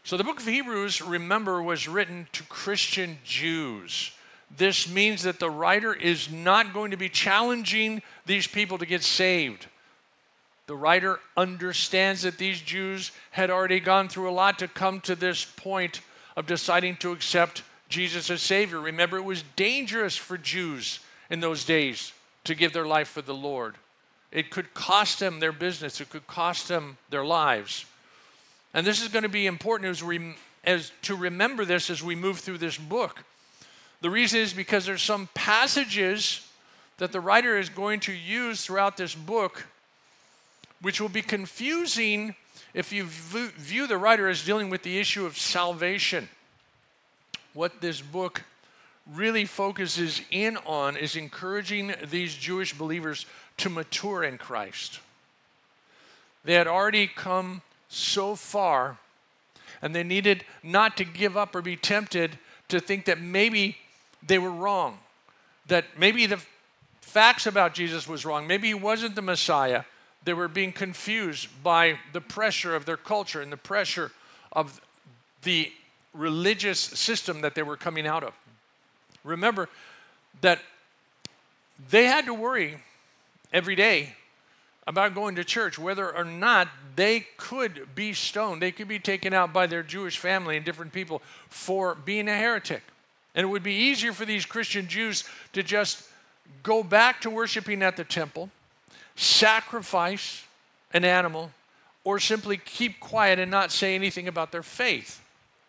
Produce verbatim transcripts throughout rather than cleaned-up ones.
So the book of Hebrews, remember, was written to Christian Jews. This means that the writer is not going to be challenging these people to get saved. The writer understands that these Jews had already gone through a lot to come to this point of deciding to accept Jesus as Savior. Remember, it was dangerous for Jews in those days to give their life for the Lord. It could cost them their business. It could cost them their lives. And this is going to be important as we, as to remember this as we move through this book. The reason is because there's some passages that the writer is going to use throughout this book which will be confusing if you v- view the writer as dealing with the issue of salvation. What this book really focuses in on is encouraging these Jewish believers to mature in Christ. They had already come so far, and they needed not to give up or be tempted to think that maybe they were wrong, that maybe the facts about Jesus was wrong, maybe he wasn't the Messiah. They were being confused by the pressure of their culture and the pressure of the religious system that they were coming out of. Remember that they had to worry every day about going to church, whether or not they could be stoned. They could be taken out by their Jewish family and different people for being a heretic. And it would be easier for these Christian Jews to just go back to worshiping at the temple, sacrifice an animal, or simply keep quiet and not say anything about their faith.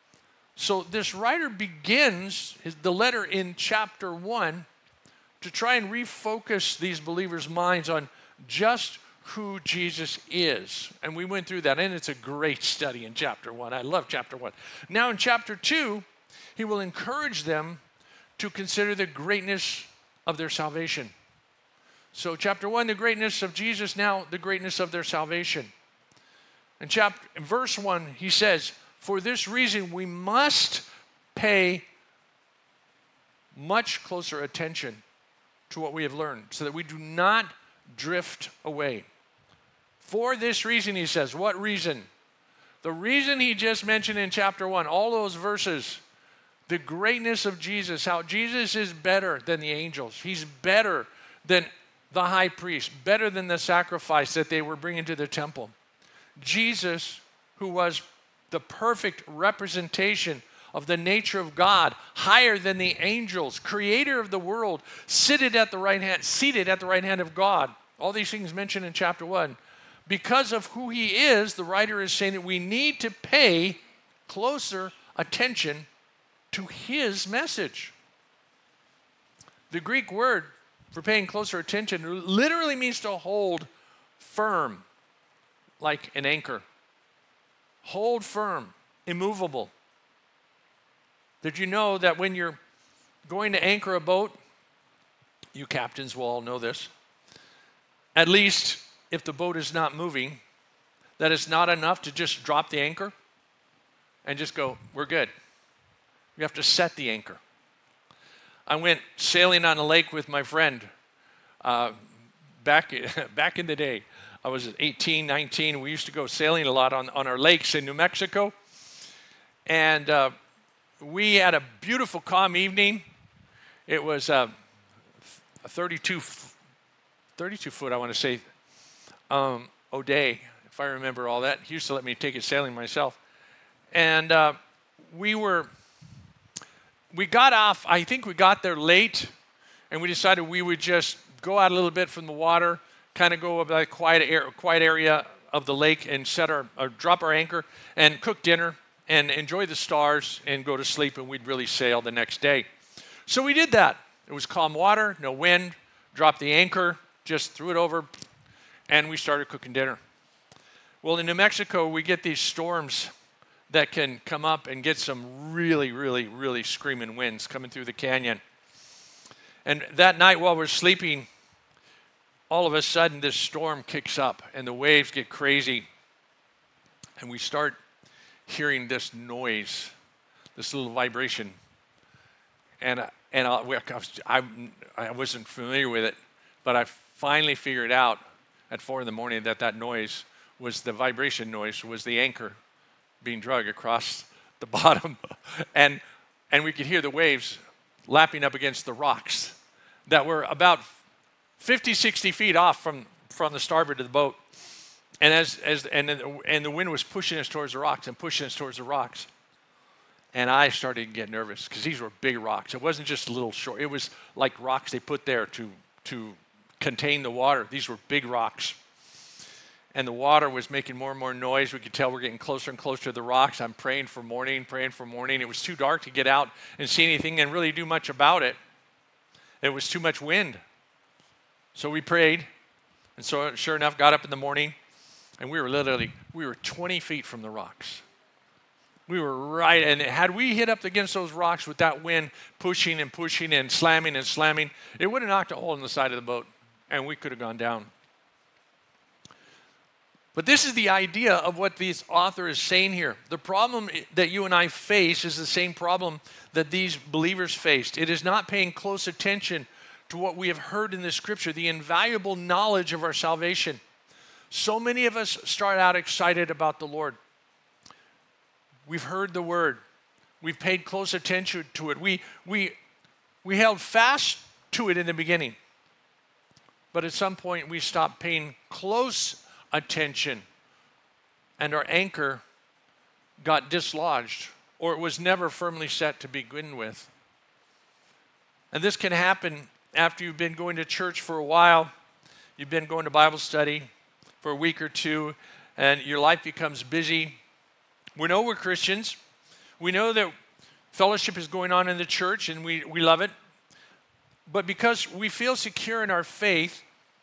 So this writer begins his, the letter in chapter one to try and refocus these believers' minds on just who Jesus is. And we went through that, and it's a great study in chapter one. I love chapter one. Now in chapter two, he will encourage them to consider the greatness of their salvation. So chapter one, the greatness of Jesus, now the greatness of their salvation. In chapter, in verse one, he says, for this reason we must pay much closer attention to what we have learned so that we do not drift away. For this reason, he says, what reason? The reason he just mentioned in chapter one, all those verses, the greatness of Jesus, how Jesus is better than the angels. He's better than the high priest, better than the sacrifice that they were bringing to the temple. Jesus, who was the perfect representation of the nature of God, higher than the angels, creator of the world, seated at the right hand, seated at the right hand of God. All these things mentioned in chapter one. Because of who he is, the writer is saying that we need to pay closer attention to his message. The Greek word for paying closer attention literally means to hold firm, like an anchor. Hold firm, immovable. Did you know that when you're going to anchor a boat, you captains will all know this, at least if the boat is not moving, that it's not enough to just drop the anchor and just go, we're good. You have to set the anchor. I went sailing on a lake with my friend uh, back, back in the day. I was eighteen, nineteen. We used to go sailing a lot on, on our lakes in New Mexico. And uh, we had a beautiful, calm evening. It was uh, a thirty-two, thirty-two foot, I want to say, um, O'Day, if I remember all that. He used to let me take it sailing myself. And uh, we were, we got off, I think we got there late, and we decided we would just go out a little bit from the water, kind of go over that quiet, air, quiet area of the lake and set our, or drop our anchor and cook dinner and enjoy the stars and go to sleep, and we'd really sail the next day. So we did that. It was calm water, no wind, dropped the anchor, just threw it over, and we started cooking dinner. Well, in New Mexico, we get these storms that can come up and get some really, really, really screaming winds coming through the canyon. And that night while we're sleeping, all of a sudden this storm kicks up and the waves get crazy. And we start hearing this noise, this little vibration. And, and I, I, I wasn't familiar with it, but I finally figured out at four in the morning that that noise was the vibration noise, was the anchor being dragged across the bottom. and, and we could hear the waves lapping up against the rocks that were about fifty, sixty feet off from, from the starboard of the boat. And as, as and, and the wind was pushing us towards the rocks and pushing us towards the rocks. And I started to get nervous because these were big rocks. It wasn't just a little short. It was like rocks they put there to, to contain the water. These were big rocks. And the water was making more and more noise. We could tell we're getting closer and closer to the rocks. I'm praying for morning, praying for morning. It was too dark to get out and see anything and really do much about it. It was too much wind. So we prayed. And so sure enough, got up in the morning. And we were literally, we were twenty feet from the rocks. We were right, and had we hit up against those rocks with that wind pushing and pushing and slamming and slamming, it would have knocked a hole in the side of the boat, and we could have gone down. But this is the idea of what this author is saying here. The problem that you and I face is the same problem that these believers faced. It is not paying close attention to what we have heard in the scripture, the invaluable knowledge of our salvation. So many of us start out excited about the Lord. We've heard the word. We've paid close attention to it. We, we, we held fast to it in the beginning. But at some point, we stopped paying close attention. And our anchor got dislodged, or it was never firmly set to begin with. And this can happen after you've been going to church for a while. You've been going to Bible study for a week or two, and your life becomes busy. We know we're Christians. We know that fellowship is going on in the church, and we, we love it. But because we feel secure in our faith,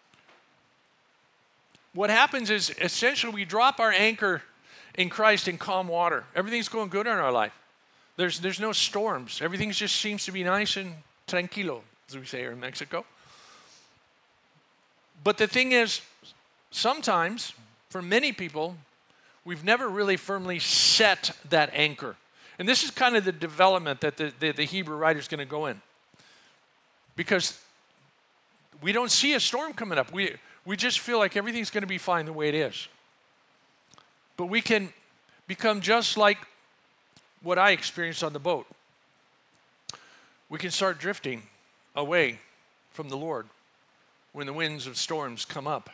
what happens is essentially we drop our anchor in Christ in calm water. Everything's going good in our life. There's, there's no storms. Everything just seems to be nice and tranquilo, as we say here in Mexico. But the thing is, sometimes, for many people, we've never really firmly set that anchor. And this is kind of the development that the, the, the Hebrew writer is going to go in. Because we don't see a storm coming up. We, we just feel like everything's going to be fine the way it is. But we can become just like what I experienced on the boat. We can start drifting away from the Lord when the winds of storms come up.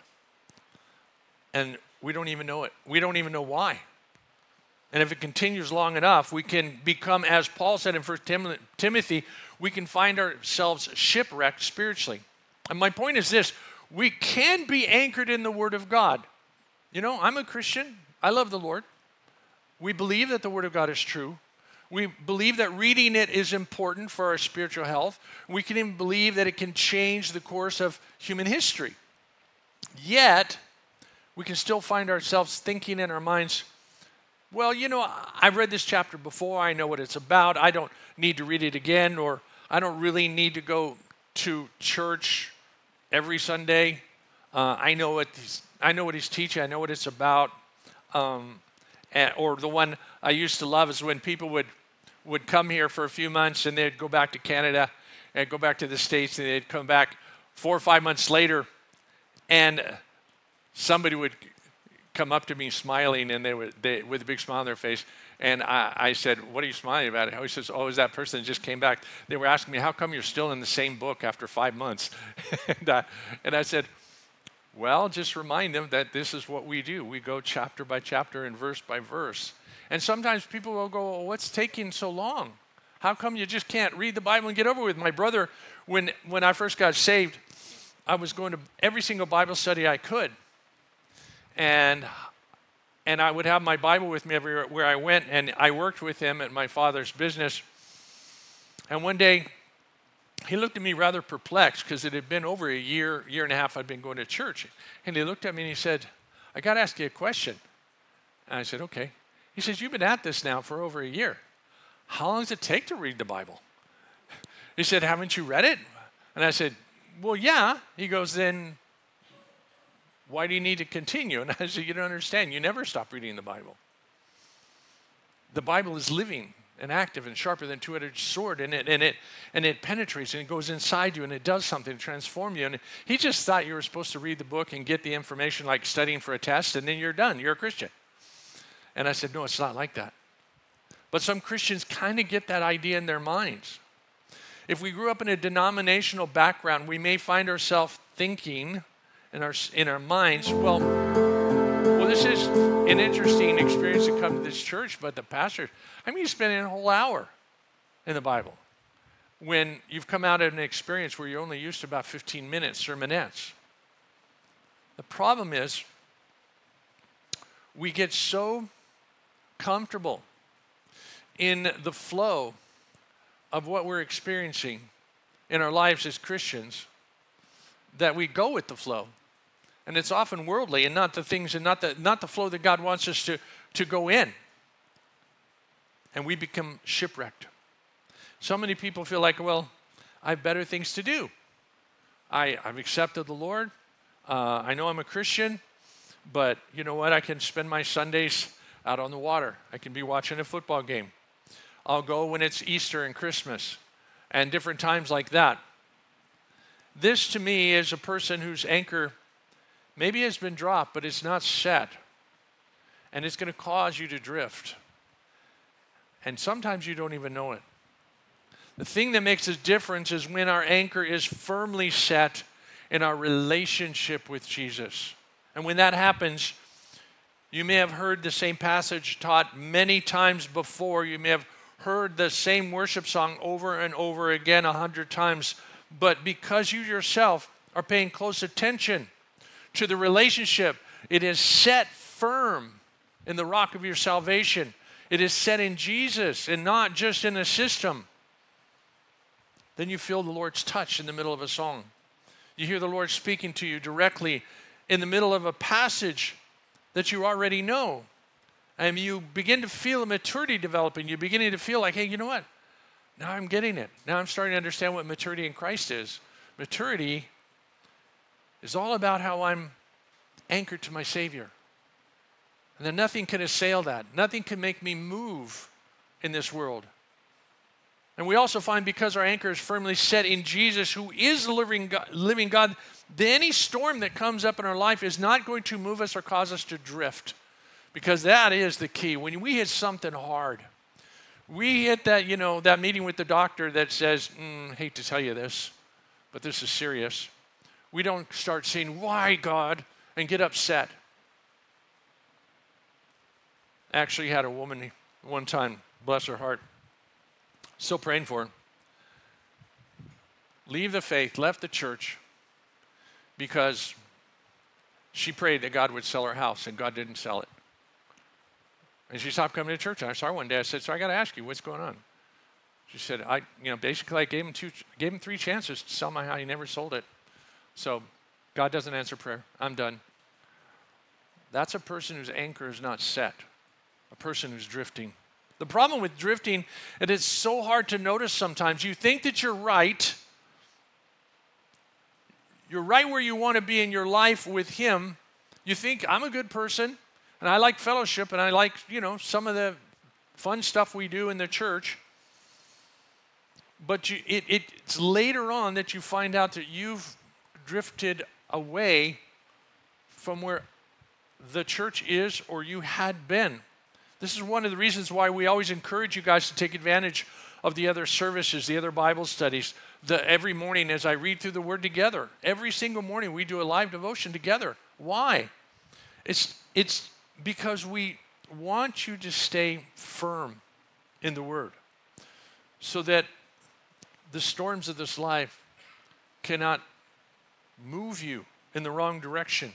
And we don't even know it. We don't even know why. And if it continues long enough, we can become, as Paul said in First Timothy, we can find ourselves shipwrecked spiritually. And my point is this: we can be anchored in the Word of God. You know, I'm a Christian. I love the Lord. We believe that the Word of God is true. We believe that reading it is important for our spiritual health. We can even believe that it can change the course of human history. Yet, we can still find ourselves thinking in our minds, well, you know, I've read this chapter before. I know what it's about. I don't need to read it again, or I don't really need to go to church every Sunday. Uh, I know what he's, I know what he's teaching. I know what it's about. Um, and, or the one I used to love is when people would, would come here for a few months and they'd go back to Canada and go back to the States, and they'd come back four or five months later, and somebody would come up to me smiling, and they would they, with a big smile on their face. And I, I said, "What are you smiling about?" He says, "Oh, is that person that just came back?" They were asking me, "How come you're still in the same book after five months?" and, I, and I said, "Well, just remind them that this is what we do. We go chapter by chapter and verse by verse." And sometimes people will go, "Well, what's taking so long? How come you just can't read the Bible and get over with?" My brother, when when I first got saved, I was going to every single Bible study I could. And and I would have my Bible with me everywhere I went, and I worked with him at my father's business. And one day, he looked at me rather perplexed, because it had been over a year, year and a half I'd been going to church. And he looked at me and he said, "I got to ask you a question." And I said, "Okay." He says, "You've been at this now for over a year. How long does it take to read the Bible?" He said, "Haven't you read it?" And I said, "Well, yeah." He goes, "Then why do you need to continue?" And I said, "You don't understand. You never stop reading the Bible. The Bible is living and active and sharper than a two-edged sword, and it and it and it penetrates, and it goes inside you, and it does something to transform you." And he just thought you were supposed to read the book and get the information like studying for a test, and then you're done. You're a Christian. And I said, no, it's not like that. But some Christians kind of get that idea in their minds. If we grew up in a denominational background, we may find ourselves thinking in our, in our minds, well, well, this is an interesting experience to come to this church, but the pastor, I mean, you spend a whole hour in the Bible when you've come out of an experience where you're only used to about fifteen minutes sermonettes. The problem is we get so comfortable in the flow of what we're experiencing in our lives as Christians that we go with the flow. And it's often worldly and not the things and not the, not the flow that God wants us to, to go in. And we become shipwrecked. So many people feel like, well, I have better things to do. I, I've accepted the Lord. Uh, I know I'm a Christian, but you know what? I can spend my Sundays out on the water. I can be watching a football game. I'll go when it's Easter and Christmas and different times like that. This to me is a person whose anchor maybe has been dropped, but it's not set. And it's going to cause you to drift. And sometimes you don't even know it. The thing that makes a difference is when our anchor is firmly set in our relationship with Jesus. And when that happens, you may have heard the same passage taught many times before. You may have heard the same worship song over and over again a hundred times. But because you yourself are paying close attention to the relationship, it is set firm in the rock of your salvation. It is set in Jesus and not just in a system. Then you feel the Lord's touch in the middle of a song. You hear the Lord speaking to you directly in the middle of a passage that you already know. And you begin to feel a maturity developing. You're beginning to feel like, hey, you know what? Now I'm getting it. Now I'm starting to understand what maturity in Christ is. Maturity is all about how I'm anchored to my Savior. And then nothing can assail that. Nothing can make me move in this world. And we also find because our anchor is firmly set in Jesus, who is the living God, living God, then any storm that comes up in our life is not going to move us or cause us to drift. Because that is the key. When we hit something hard, we hit that, you know, that meeting with the doctor that says, mm, hate to tell you this, but this is serious. We don't start saying, why, God, and get upset. I actually had a woman one time, bless her heart, still praying for her, leave the faith, left the church, because she prayed that God would sell her house, and God didn't sell it. And she stopped coming to church. And I saw her one day. I said, so I got to ask you, what's going on? She said, I, you know, basically I gave him two, gave him three chances to sell my house. He never sold it. So God doesn't answer prayer. I'm done. That's a person whose anchor is not set, a person who's drifting. The problem with drifting, it is so hard to notice sometimes. You think that you're right. You're right where you want to be in your life with Him. You think, I'm a good person, and I like fellowship, and I like, you know, some of the fun stuff we do in the church. But you, it, it, it's later on that you find out that you've drifted away from where the church is or you had been. This is one of the reasons why we always encourage you guys to take advantage of the other services, the other Bible studies. The, every morning as I read through the Word together, every single morning we do a live devotion together. Why? It's, it's because we want you to stay firm in the Word so that the storms of this life cannot move you in the wrong direction.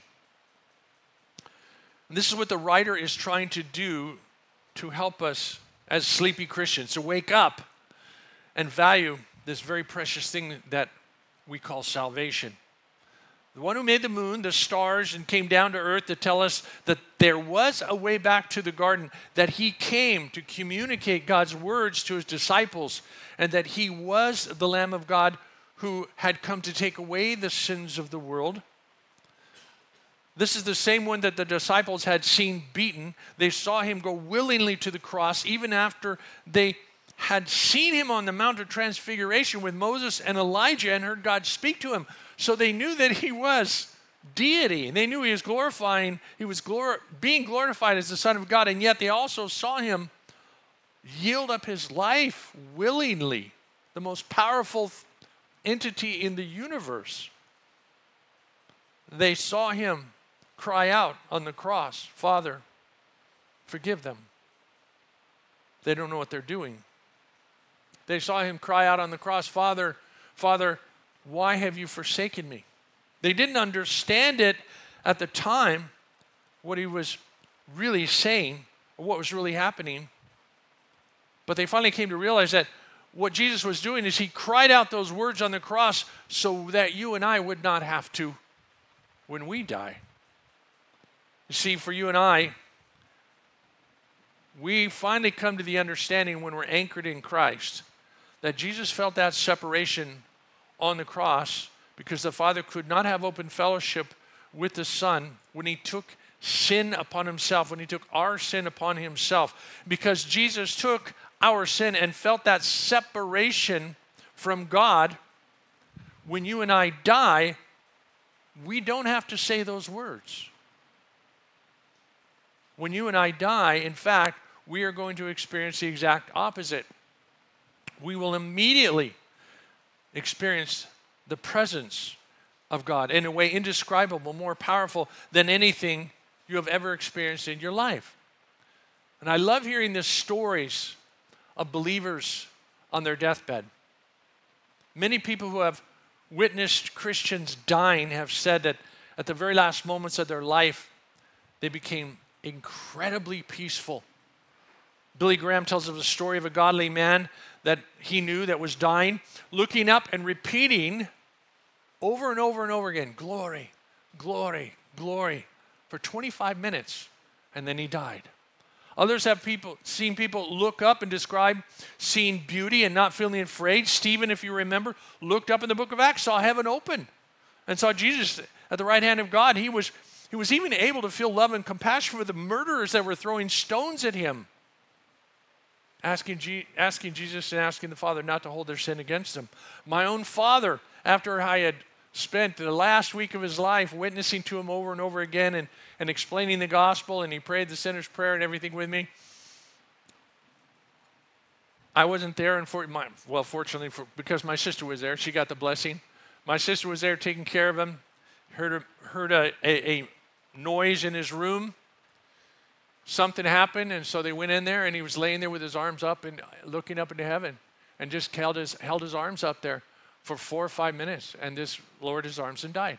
And this is what the writer is trying to do to help us as sleepy Christians to wake up and value this very precious thing that we call salvation. The one who made the moon, the stars, and came down to earth to tell us that there was a way back to the garden, that He came to communicate God's words to His disciples, and that He was the Lamb of God who had come to take away the sins of the world. This is the same one that the disciples had seen beaten. They saw Him go willingly to the cross, even after they had seen Him on the Mount of Transfiguration with Moses and Elijah and heard God speak to Him. So they knew that He was deity. And they knew he was glorifying, he was glor- being glorified as the Son of God, and yet they also saw him yield up his life willingly, the most powerful entity in the universe. They saw him cry out on the cross, "Father, forgive them. They don't know what they're doing." They saw him cry out on the cross, "Father, Father, why have you forsaken me?" They didn't understand it at the time, what he was really saying, or what was really happening. But they finally came to realize that what Jesus was doing is he cried out those words on the cross so that you and I would not have to when we die. You see, for you and I, we finally come to the understanding when we're anchored in Christ that Jesus felt that separation on the cross because the Father could not have open fellowship with the Son when he took sin upon himself, when he took our sin upon himself. Because Jesus took our sin and felt that separation from God, when you and I die, we don't have to say those words. When you and I die, in fact, we are going to experience the exact opposite. We will immediately experience the presence of God in a way indescribable, more powerful than anything you have ever experienced in your life. And I love hearing the stories of believers on their deathbed. Many people who have witnessed Christians dying have said that at the very last moments of their life, they became incredibly peaceful. Billy Graham tells of the story of a godly man that he knew that was dying, looking up and repeating over and over and over again, "Glory, glory, glory," for twenty-five minutes, and then he died. Others have people seen people look up and describe seeing beauty and not feeling afraid. Stephen, if you remember, looked up in the book of Acts, saw heaven open, and saw Jesus at the right hand of God. He was, he was even able to feel love and compassion for the murderers that were throwing stones at him, asking, G- asking Jesus and asking the Father not to hold their sin against them. My own father, after I had spent the last week of his life witnessing to him over and over again and, and explaining the gospel, and he prayed the sinner's prayer and everything with me. I wasn't there, and for my, well, fortunately, for, because my sister was there, she got the blessing. My sister was there taking care of him, heard a, heard a, a, a noise in his room. Something happened, and so they went in there, and he was laying there with his arms up and looking up into heaven, and just held his, held his arms up there for four or five minutes, and just lowered his arms and died.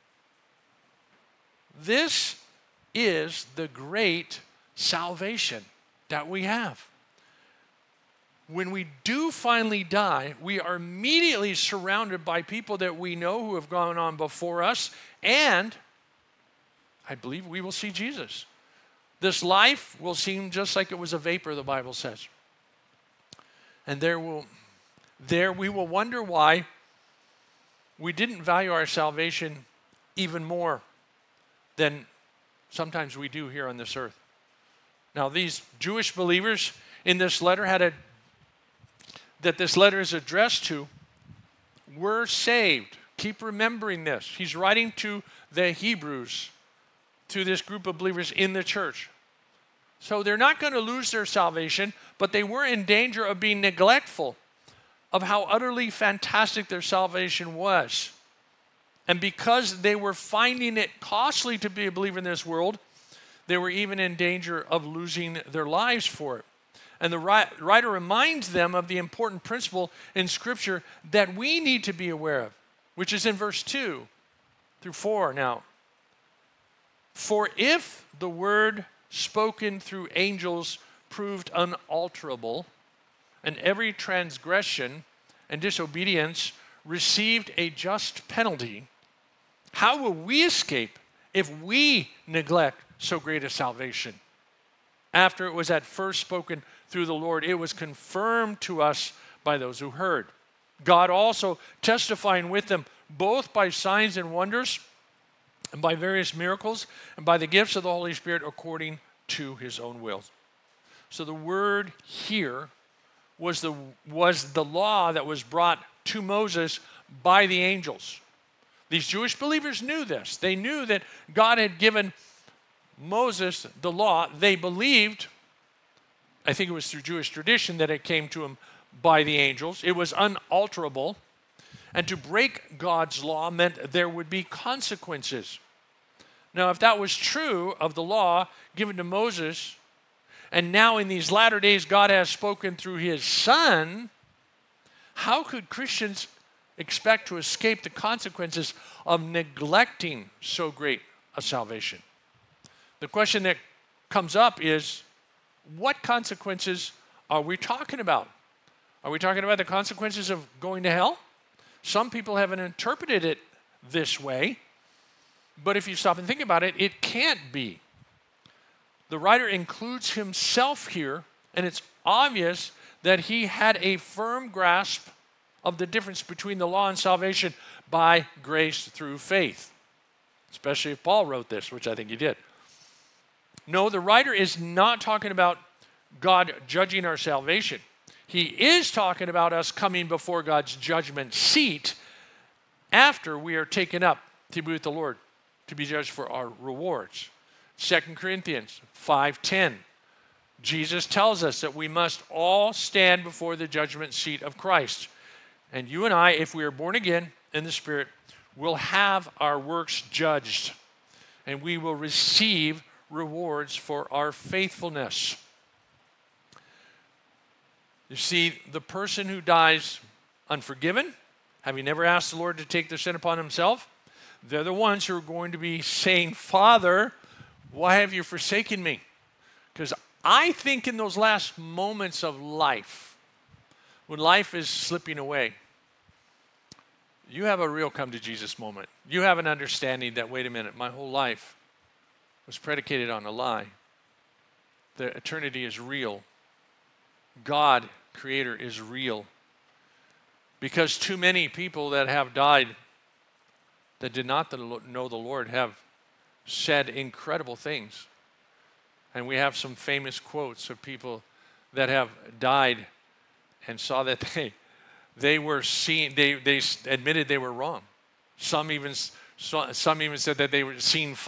This is the great salvation that we have. When we do finally die, we are immediately surrounded by people that we know who have gone on before us, and I believe we will see Jesus. This life will seem just like it was a vapor, the Bible says. And there will There we will wonder why we didn't value our salvation even more than sometimes we do here on this earth. Now, these Jewish believers in this letter had a, that this letter is addressed to, were saved. Keep remembering this. He's writing to the Hebrews, to this group of believers in the church. So they're not going to lose their salvation, but they were in danger of being neglectful of how utterly fantastic their salvation was. And because they were finding it costly to be a believer in this world, they were even in danger of losing their lives for it. And the writer reminds them of the important principle in Scripture that we need to be aware of, which is in verse two through four now. For if the word spoken through angels proved unalterable, and every transgression and disobedience received a just penalty, how will we escape if we neglect so great a salvation? After it was at first spoken through the Lord, it was confirmed to us by those who heard. God also testifying with them, both by signs and wonders, and by various miracles, and by the gifts of the Holy Spirit according to his own will. So the word here was the, was the law that was brought to Moses by the angels. These Jewish believers knew this. They knew that God had given Moses the law. They believed, I think it was through Jewish tradition, that it came to him by the angels. It was unalterable. And to break God's law meant there would be consequences. Now, if that was true of the law given to Moses, and now in these latter days God has spoken through his Son, how could Christians expect to escape the consequences of neglecting so great a salvation? The question that comes up is, what consequences are we talking about? Are we talking about the consequences of going to hell? Some people haven't interpreted it this way, but if you stop and think about it, it can't be. The writer includes himself here, and it's obvious that he had a firm grasp of the difference between the law and salvation by grace through faith, especially if Paul wrote this, which I think he did. No, the writer is not talking about God judging our salvation. He is talking about us coming before God's judgment seat after we are taken up to be with the Lord, to be judged for our rewards. Second Corinthians five ten. Jesus tells us that we must all stand before the judgment seat of Christ. And you and I, if we are born again in the Spirit, will have our works judged. And we will receive rewards for our faithfulness. You see, the person who dies unforgiven, having never asked the Lord to take their sin upon himself, they're the ones who are going to be saying, Father, why have you forsaken me? Because I think in those last moments of life, when life is slipping away, you have a real come to Jesus moment. You have an understanding that, wait a minute, my whole life was predicated on a lie. The eternity is real. God, Creator, is real. Because too many people that have died that did not know the Lord have said incredible things. And we have some famous quotes of people that have died and saw that they they were seen, they, they admitted they were wrong. Some even, some even said that they were seen